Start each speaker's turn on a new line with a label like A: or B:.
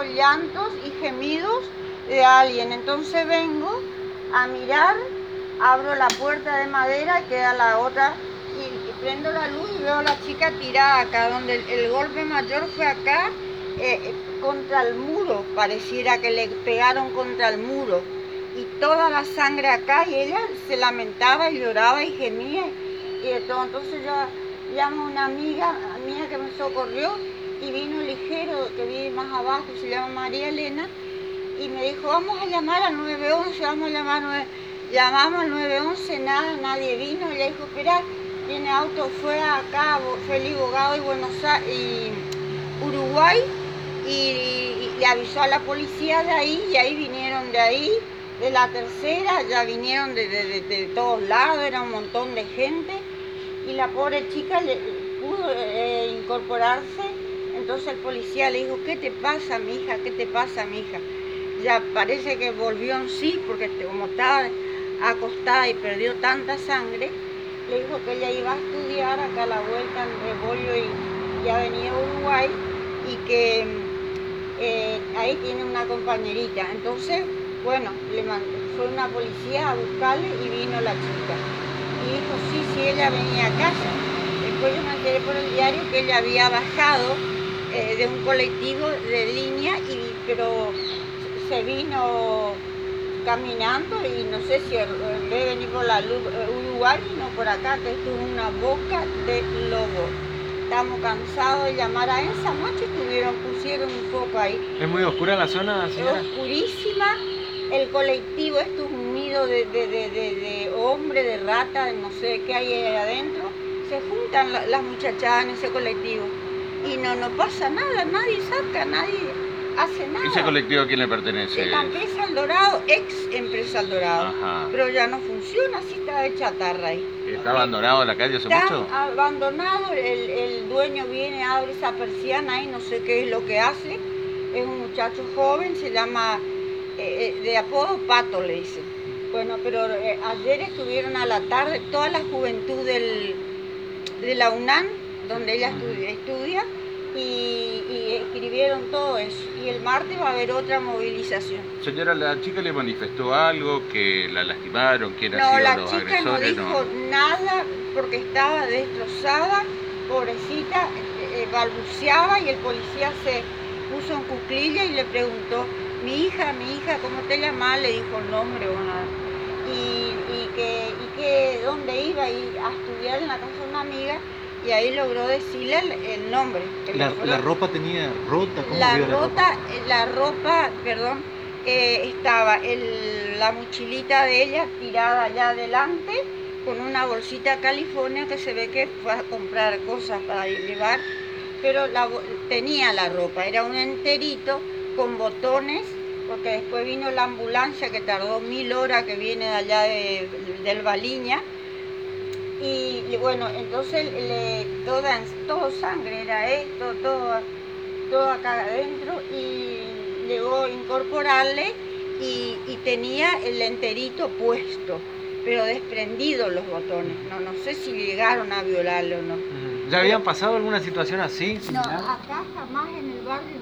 A: escucho llantos y gemidos de alguien. Entonces vengo a mirar, abro la puerta de madera y queda la otra, y prendo la luz y veo a la chica tirada acá, donde el golpe mayor fue acá, contra el muro, pareciera que le pegaron contra el muro, y toda la sangre acá, y ella se lamentaba y lloraba y gemía, y de todo. Entonces yo llamo a una amiga mía que me socorrió, y vino ligero, que vive más abajo, se llama María Elena, y me dijo, vamos a llamar al 911, vamos a llamar al 911. Llamamos al 911, nada, nadie vino, y le dijo, esperá, viene auto, fue acá, Félix Bogado y Buenos Aires, y Uruguay, y le avisó a la policía de ahí, y ahí vinieron de ahí, de la tercera, ya vinieron de todos lados, era un montón de gente, y la pobre chica pudo incorporarse. Entonces el policía le dijo, ¿qué te pasa, mi hija? ¿Qué te pasa, mi hija? Ya parece que volvió en sí, porque como estaba acostada y perdió tanta sangre, le dijo que ella iba a estudiar acá a la vuelta en Rebollo y Avenida Uruguay, y que ahí tiene una compañerita. Entonces, bueno, fue una policía a buscarle y vino la chica. Y dijo, sí, ella venía a casa. Después yo me enteré por el diario que ella había bajado de un colectivo de línea, pero se vino caminando, y no sé si en vez de venir por la Uruguay, no por acá, que esto es una boca de lobo. Estamos cansados de llamar a esa noche, pusieron un foco ahí.
B: ¿Es muy oscura la zona, señora?
A: Oscurísima. El colectivo, esto es un nido de hombre, de rata, de no sé qué hay ahí adentro. Se juntan las muchachadas en ese colectivo y no pasa nada, nadie saca, nadie hace nada.
B: ¿Ese colectivo a quién le pertenece?
A: La empresa El Dorado, ex empresa El Dorado.
B: Ajá.
A: Pero ya no funciona, así está de chatarra ahí.
B: ¿Está abandonado la calle hace mucho?
A: Está abandonado, el dueño viene, abre esa persiana ahí, no sé qué es lo que hace. Es un muchacho joven, se llama, de apodo Pato le dicen. Bueno, pero ayer estuvieron a la tarde toda la juventud de la UNAM, donde ella estudia, y escribieron todo eso. Y el martes va a haber otra movilización.
B: Señora, ¿la chica le manifestó algo, que la lastimaron, quién ha
A: No,
B: sido
A: la
B: los
A: chica no
B: agresores?
A: dijo nada porque estaba destrozada, pobrecita, balbuceaba, y el policía se puso en cuclilla y le preguntó, mi hija, ¿cómo te llamas? Le dijo el nombre o nada. Y que dónde iba, y a estudiar en la casa de una amiga, y ahí logró decirle el nombre.
C: ¿La ropa tenía rota? ¿Cómo
A: La ropa, perdón, estaba la mochilita de ella tirada allá adelante, con una bolsita California que se ve que fue a comprar cosas para llevar, pero tenía la ropa, era un enterito con botones, porque después vino la ambulancia que tardó 1000 horas, que viene de allá del Baliña. Y bueno, entonces todo sangre era esto, todo acá adentro, y llegó a incorporarle, y tenía el enterito puesto, pero desprendidos los botones. No sé si llegaron a violarle o no.
B: ¿Ya habían pasado alguna situación así?
A: No, acá jamás en el barrio